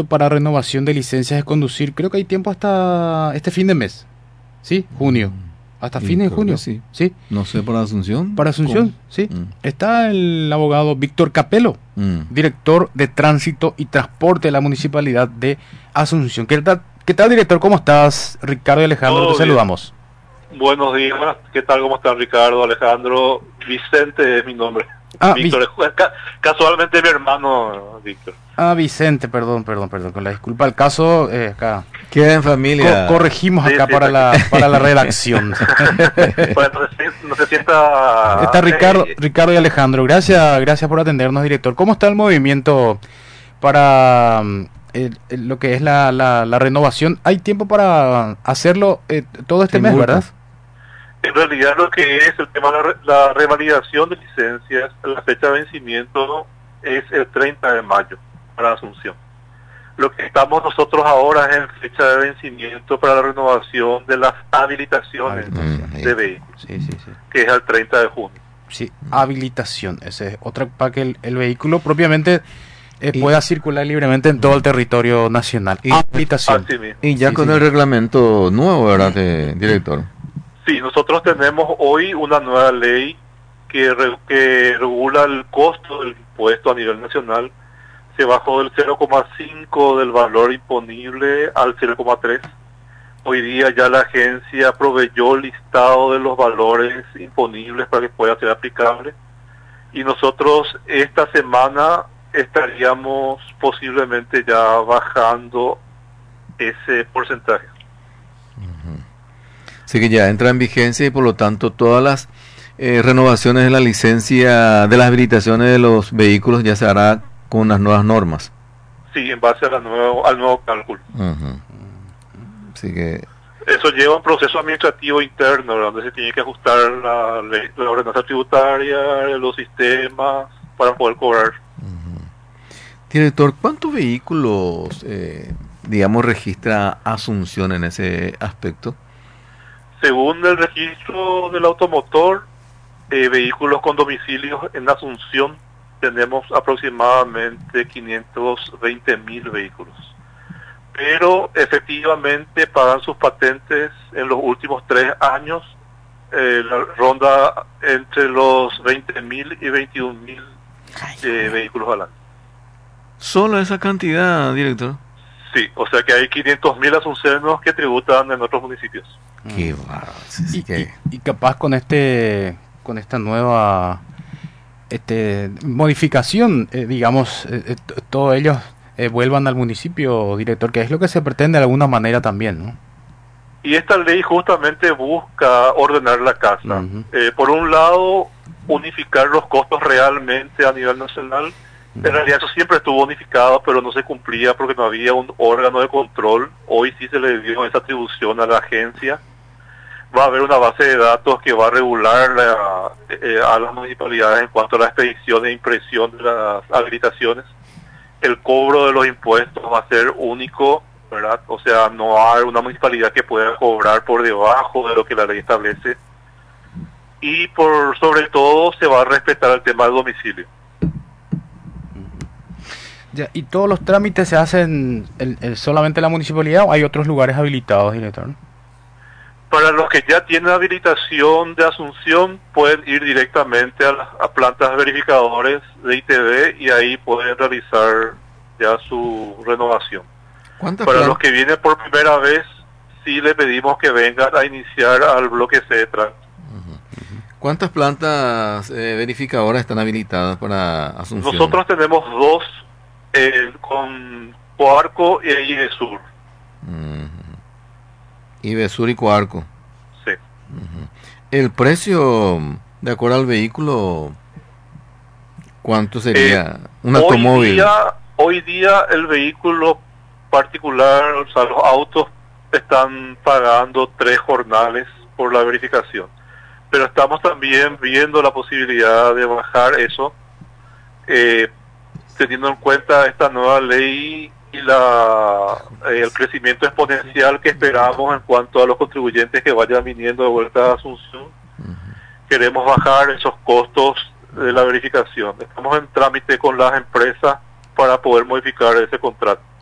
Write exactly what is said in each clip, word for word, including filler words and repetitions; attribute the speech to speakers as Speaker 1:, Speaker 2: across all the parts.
Speaker 1: listo para renovación de licencias de conducir. Creo que hay tiempo hasta este fin de mes. ¿Sí? Junio. Hasta
Speaker 2: Y
Speaker 1: fines de
Speaker 2: creo
Speaker 1: junio.
Speaker 2: que sí.
Speaker 1: ¿Sí?
Speaker 2: No sé, para Asunción.
Speaker 1: Para Asunción,
Speaker 2: ¿Cómo?
Speaker 1: sí.
Speaker 2: Mm.
Speaker 1: Está el abogado Víctor Capelo,
Speaker 2: Mm.
Speaker 1: director de Tránsito y Transporte de la Municipalidad de Asunción. ¿Qué tal, qué tal director? ¿Cómo estás? Ricardo y Alejandro,
Speaker 3: Todo
Speaker 1: te
Speaker 3: bien.
Speaker 1: saludamos.
Speaker 3: Buenos días, ¿qué tal? ¿Cómo están Ricardo, Alejandro? Vicente es mi nombre.
Speaker 1: Ah,
Speaker 3: Víctor,
Speaker 1: Vi-
Speaker 3: es ca- casualmente mi hermano, Víctor.
Speaker 1: ah, Vicente, perdón, perdón, perdón. Con la disculpa al caso, eh, acá
Speaker 2: Queda en familia.
Speaker 1: co- corregimos
Speaker 3: Sí,
Speaker 1: acá
Speaker 3: sí,
Speaker 1: para la
Speaker 3: tranquilo.
Speaker 1: para la redacción.
Speaker 3: Bueno, no se, no se sienta...
Speaker 1: Está Ricardo,
Speaker 3: eh,
Speaker 1: Ricardo y Alejandro. Gracias, gracias por atendernos, director. ¿Cómo está el movimiento para mm, el- el- lo que es la, la, la renovación? ¿Hay tiempo para hacerlo eh, todo este
Speaker 2: Sin
Speaker 1: mes,
Speaker 2: multa.
Speaker 1: verdad?
Speaker 3: En realidad lo que es el tema de la, re- la revalidación de licencias, la fecha de vencimiento es el treinta de mayo para Asunción. Lo que estamos nosotros ahora es en fecha de vencimiento para la renovación de las habilitaciones
Speaker 1: Habilitación.
Speaker 2: Mm,
Speaker 3: de vehículos,
Speaker 1: Sí, sí, sí.
Speaker 3: que es el treinta de junio.
Speaker 1: Sí, habilitación. Ese es otra para que el, el vehículo propiamente eh,
Speaker 2: Y-
Speaker 1: pueda circular libremente en todo el territorio nacional.
Speaker 2: Y-
Speaker 1: Habilitación.
Speaker 3: Así mismo.
Speaker 2: Y ya
Speaker 1: Sí,
Speaker 2: con
Speaker 1: sí.
Speaker 2: el reglamento nuevo, ¿verdad, de- director?
Speaker 3: Sí, nosotros tenemos hoy una nueva ley que, re- que regula el costo del impuesto a nivel nacional. Se bajó del cero coma cinco del valor imponible al cero coma tres. Hoy día ya la agencia proveyó el listado de los valores imponibles para que pueda ser aplicable. Y nosotros esta semana estaríamos posiblemente ya bajando ese porcentaje.
Speaker 2: Así que ya entra en vigencia y por lo tanto todas las eh, renovaciones de la licencia, de las habilitaciones de los vehículos ya se hará con las nuevas normas.
Speaker 3: Sí, en base a la nuevo, al nuevo cálculo.
Speaker 2: Ujú. Así que
Speaker 3: Eso lleva un proceso administrativo interno, ¿verdad? Donde se tiene que ajustar la, ley, la ordenanza tributaria, los sistemas, para poder cobrar.
Speaker 2: director, ¿cuántos vehículos, eh, digamos, registra Asunción en ese aspecto?
Speaker 3: Según el registro del automotor, eh, vehículos con domicilios en Asunción, tenemos aproximadamente quinientos veinte mil vehículos. Pero efectivamente pagan sus patentes en los últimos tres años, eh, la ronda entre los veinte mil y veintiún mil eh, vehículos al año.
Speaker 2: Solo esa cantidad, director.
Speaker 3: Sí, o sea que hay quinientos mil asuncenos que tributan en otros municipios.
Speaker 2: Qué bárbaro. Así
Speaker 1: Y,
Speaker 2: que
Speaker 1: y- y capaz con este con esta nueva este modificación, eh, digamos, eh, eh, t- todos ellos eh, vuelvan al municipio, director, que es lo que se pretende de alguna manera también, ¿no?
Speaker 3: Y esta ley justamente busca ordenar la casa.
Speaker 1: Ujú.
Speaker 3: Eh, por un lado, unificar los costos realmente a nivel nacional. En realidad eso siempre estuvo unificado, pero no se cumplía porque no había un órgano de control. Hoy sí se le dio esa atribución a la agencia. Va a haber una base de datos que va a regular la- eh, a las municipalidades en cuanto a la expedición e impresión de las habilitaciones. El cobro de los impuestos va a ser único, ¿verdad? O sea, no hay una municipalidad que pueda cobrar por debajo de lo que la ley establece. Y por sobre todo se va a respetar el tema del domicilio.
Speaker 1: Ya, ¿y todos los trámites se hacen el- el- solamente en la municipalidad o hay otros lugares habilitados, director?
Speaker 3: Para los que ya tienen habilitación de Asunción, pueden ir directamente a las a plantas verificadores de I T V y ahí pueden realizar ya su renovación.
Speaker 2: ¿cuántas
Speaker 3: Para
Speaker 2: plan-
Speaker 3: los que vienen por primera vez, sí le pedimos que vengan a iniciar al bloque C de tránsito.
Speaker 2: ¿Cuántas plantas eh, verificadoras están habilitadas para Asunción?
Speaker 3: Nosotros tenemos dos eh, con Coarco y Ibesur.
Speaker 2: Ujú. Ibesur y Coarco.
Speaker 3: Sí.
Speaker 2: Ujú. El precio, de acuerdo al vehículo, ¿cuánto sería un
Speaker 3: Hoy
Speaker 2: automóvil?
Speaker 3: día, hoy día el vehículo particular, o sea, los autos están pagando tres jornales por la verificación. Pero estamos también viendo la posibilidad de bajar eso, eh, teniendo en cuenta esta nueva ley y la eh, el crecimiento exponencial que esperamos en cuanto a los contribuyentes que vayan viniendo de vuelta a Asunción. Queremos bajar esos costos de la verificación. Estamos en trámite con las empresas para poder modificar ese contrato.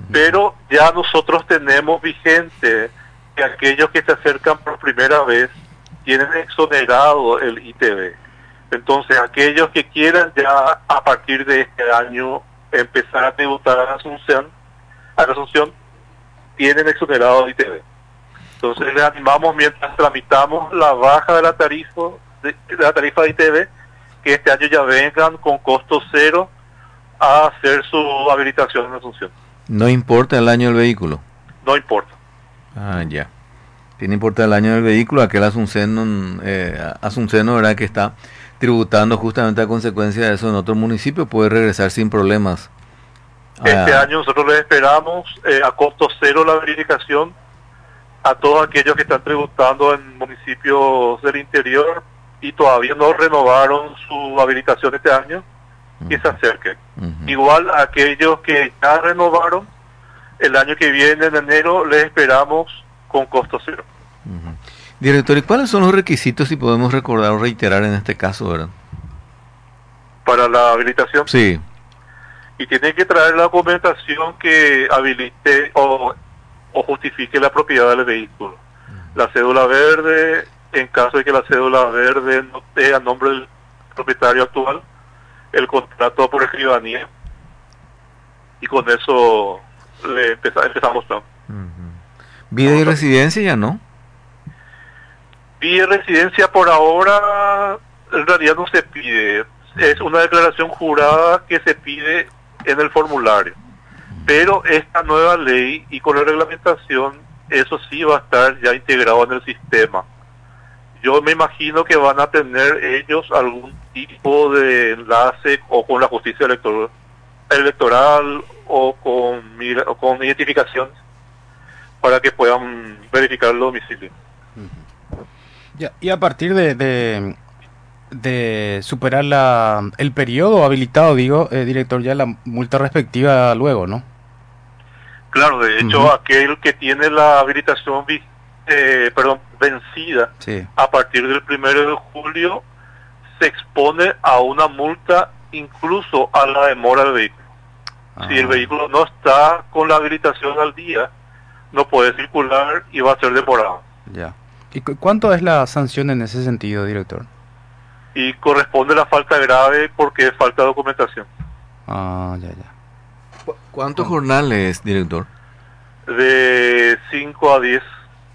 Speaker 3: Pero ya nosotros tenemos vigente que aquellos que se acercan por primera vez tienen exonerado el I T V. Entonces, aquellos que quieran ya a partir de este año empezar a tributar a la Asunción, a la Asunción tienen exonerado el I T V. Entonces, les animamos mientras tramitamos la baja de la tarifa de, de la tarifa de I T V, que este año ya vengan con costo cero a hacer su habilitación en Asunción.
Speaker 2: No importa el año del vehículo.
Speaker 3: No importa.
Speaker 2: Ah, ya. Tiene importa el año del vehículo, aquel asunceno, eh, asunceno, ¿verdad?, que está tributando justamente a consecuencia de eso en otro municipio, puede regresar sin problemas.
Speaker 3: Este
Speaker 2: Ah.
Speaker 3: año nosotros les esperamos eh, a costo cero la verificación a todos aquellos que están tributando en municipios del interior y todavía no renovaron su habilitación este año, que
Speaker 2: Uh-huh.
Speaker 3: se acerquen.
Speaker 2: Uh-huh.
Speaker 3: Igual a aquellos que ya renovaron, el año que viene, en enero, les esperamos con costo cero.
Speaker 2: Uh-huh. Director, ¿y cuáles son los requisitos, si podemos recordar o reiterar en este caso, verdad?
Speaker 3: Para la habilitación.
Speaker 2: Sí.
Speaker 3: Y tienen que traer la documentación que habilite o, o justifique la propiedad del vehículo. La cédula verde, en caso de que la cédula verde no esté a nombre del propietario actual, el contrato por escribanía, y con eso le empeza, empezamos todo.
Speaker 2: Uh-huh. ¿Vida y residencia ya no?
Speaker 3: Vida y residencia por ahora en realidad no se pide, es una declaración jurada que se pide en el formulario, pero esta nueva ley y con la reglamentación eso sí va a estar ya integrado en el sistema. Yo me imagino que van a tener ellos algún tipo de enlace o con la justicia electoral, electoral o con, mira- o con identificación para que puedan verificar el domicilio.
Speaker 1: Ya, y a partir de, de, de superar la, el periodo habilitado, digo, eh, director, ya la multa respectiva luego, ¿no?
Speaker 3: Claro, de hecho,
Speaker 1: Ujú.
Speaker 3: aquel que tiene la habilitación vi- eh, perdón, vencida
Speaker 1: Sí.
Speaker 3: a partir del primero de julio se expone a una multa incluso a la demora del vehículo. Si el
Speaker 1: Ah,
Speaker 3: vehículo no está con la habilitación al día, no puede circular y va a ser demorado.
Speaker 1: ya. ¿Y cu- cuánto es la sanción en ese sentido, director?
Speaker 3: Y corresponde la falta grave porque es falta de documentación.
Speaker 1: Ah, ya, ya.
Speaker 2: ¿Cu- ¿Cuántos jornales, director?
Speaker 3: De cinco a diez.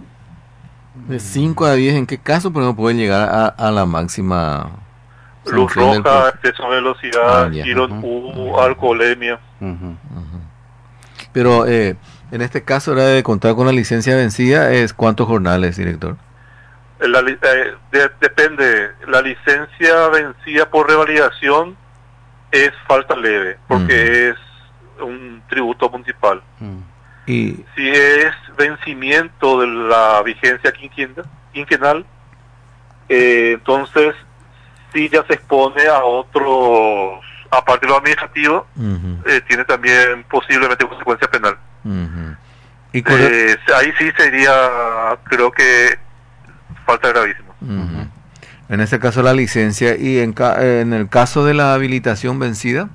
Speaker 2: De cinco a diez, ¿en qué caso pero no puede llegar a, a la máxima
Speaker 3: Luz
Speaker 2: sanción del
Speaker 3: roja,
Speaker 2: proceso?
Speaker 3: exceso de velocidad,
Speaker 2: Ah, ya.
Speaker 3: giro en
Speaker 1: Ujú.
Speaker 3: U, alcoholemia.
Speaker 1: Ujú.
Speaker 2: Ujú. Pero eh, en este caso era de contar con la licencia vencida, ¿es cuántos jornales, director?
Speaker 3: La li- eh, de- depende, la licencia vencida por revalidación es falta leve, porque es un tributo municipal.
Speaker 1: Mm.
Speaker 2: Y
Speaker 3: Si es vencimiento de la vigencia quinquenal, quinquenal eh, entonces sí ya se expone a otros, aparte de lo administrativo,
Speaker 2: ujú,
Speaker 3: eh, tiene también posiblemente consecuencia penal.
Speaker 2: ujú. Y corre-
Speaker 3: Eh, ahí sí sería, creo que, falta gravísima.
Speaker 2: ujú. En este caso la licencia y en, ca- en el caso de la habilitación vencida.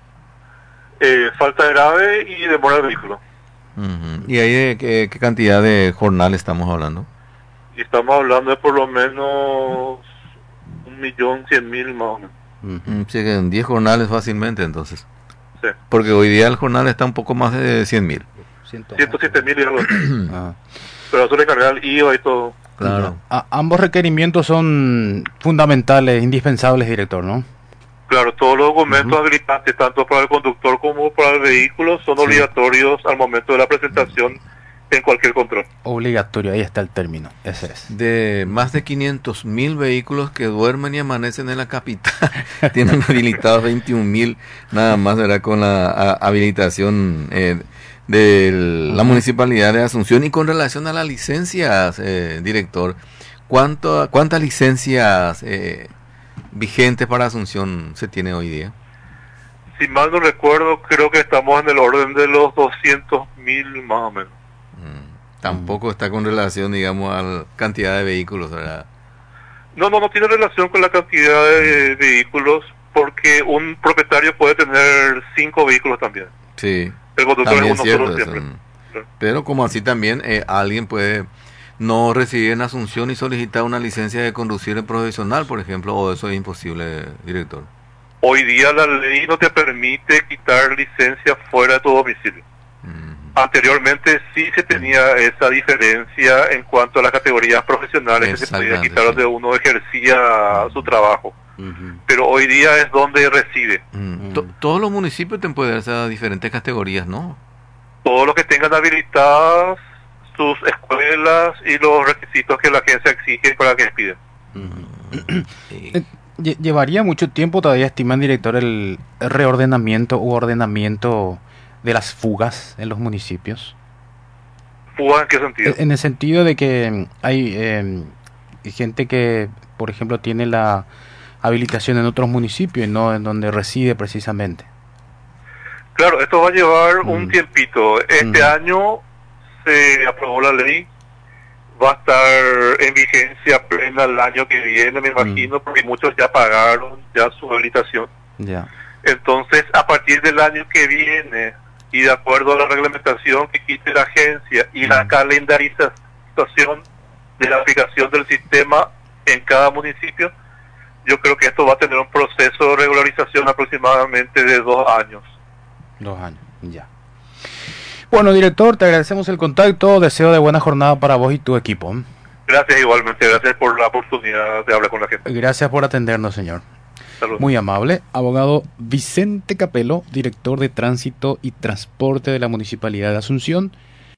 Speaker 3: Eh, falta grave y demora del vehículo.
Speaker 2: Ujú. ¿Y ahí de qué, qué cantidad de jornal estamos hablando?
Speaker 3: Y estamos hablando de por lo menos un millón cien mil más o menos.
Speaker 1: Ujú.
Speaker 2: Mm, sí, que en diez jornales fácilmente entonces.
Speaker 3: Sí.
Speaker 2: Porque hoy día el jornal está un poco más de cien mil.
Speaker 1: Ciento-
Speaker 3: ciento siete mil y algo así.
Speaker 1: Ah.
Speaker 3: Pero eso le carga el I V A y todo.
Speaker 2: Claro.
Speaker 1: A- ambos requerimientos son fundamentales, indispensables, director, ¿no?
Speaker 3: Claro, todos los documentos
Speaker 1: Ujú.
Speaker 3: habilitantes, tanto para el conductor como para el vehículo, son
Speaker 1: Sí.
Speaker 3: obligatorios al momento de la presentación en cualquier control.
Speaker 1: Obligatorio, ahí está el término, ese es.
Speaker 2: De más de quinientos mil vehículos que duermen y amanecen en la capital, tienen habilitados veintiún mil, nada más, ¿verdad? Con la a- habilitación eh, de la
Speaker 1: Ujú.
Speaker 2: Municipalidad de Asunción. Y con relación a las licencias, eh, director, ¿cuánto, ¿cuántas licencias eh, vigentes para Asunción se tiene hoy día?
Speaker 3: Si mal no recuerdo, creo que estamos en el orden de los doscientos mil más o menos.
Speaker 2: Mm, Tampoco está con relación, digamos, a la cantidad de vehículos, ¿verdad?
Speaker 3: No, no, no tiene relación con la cantidad de vehículos, porque un propietario puede tener cinco vehículos también.
Speaker 2: Sí.
Speaker 3: El conductor
Speaker 2: También
Speaker 3: es uno
Speaker 2: cierto
Speaker 3: solo
Speaker 2: eso.
Speaker 3: siempre. Sí.
Speaker 2: Pero como así también eh, alguien puede no residir en Asunción y solicitar una licencia de conducir en profesional, por ejemplo, o eso es imposible, director.
Speaker 3: Hoy día la ley no te permite quitar licencia fuera de tu domicilio.
Speaker 2: Mm.
Speaker 3: Anteriormente sí se tenía esa diferencia en cuanto a las categorías profesionales que se podía
Speaker 2: Exactamente,
Speaker 3: quitar
Speaker 2: sí.
Speaker 3: donde uno ejercía su trabajo.
Speaker 1: Ujú.
Speaker 3: Pero hoy día es donde reside.
Speaker 2: Mm.
Speaker 1: Mm.
Speaker 2: To- Todos los municipios te pueden dar esas diferentes categorías, ¿no?
Speaker 3: Todos los que tengan habilitadas sus escuelas y los requisitos que la agencia exige para que expiden.
Speaker 2: Sí.
Speaker 1: Eh, lle- Llevaría mucho tiempo todavía, estiman director, el reordenamiento u ordenamiento de las fugas en los municipios.
Speaker 3: ¿Fuga en qué sentido?
Speaker 1: Eh, En el sentido de que mm, hay eh, gente que, por ejemplo, tiene la habilitación en otros municipios y no en donde reside precisamente.
Speaker 3: Claro, esto va a llevar
Speaker 1: Mm.
Speaker 3: un tiempito. Este
Speaker 1: Mm.
Speaker 3: año se aprobó la ley, va a estar en vigencia plena el año que viene, me imagino, porque muchos ya pagaron ya su habilitación.
Speaker 1: Ya.
Speaker 3: Entonces, a partir del año que viene, y de acuerdo a la reglamentación que quite la agencia y la
Speaker 1: Mm.
Speaker 3: calendarización de la aplicación del sistema en cada municipio, yo creo que esto va a tener un proceso de regularización aproximadamente de dos años.
Speaker 1: Dos años, ya. Bueno, director, te agradecemos el contacto. Deseo de buena jornada para vos y tu equipo.
Speaker 3: Gracias igualmente, gracias por la oportunidad de hablar con la gente.
Speaker 1: Gracias por atendernos, señor.
Speaker 3: Saludos.
Speaker 1: Muy amable. Abogado Vicente Capelo, director de Tránsito y Transporte de la Municipalidad de Asunción.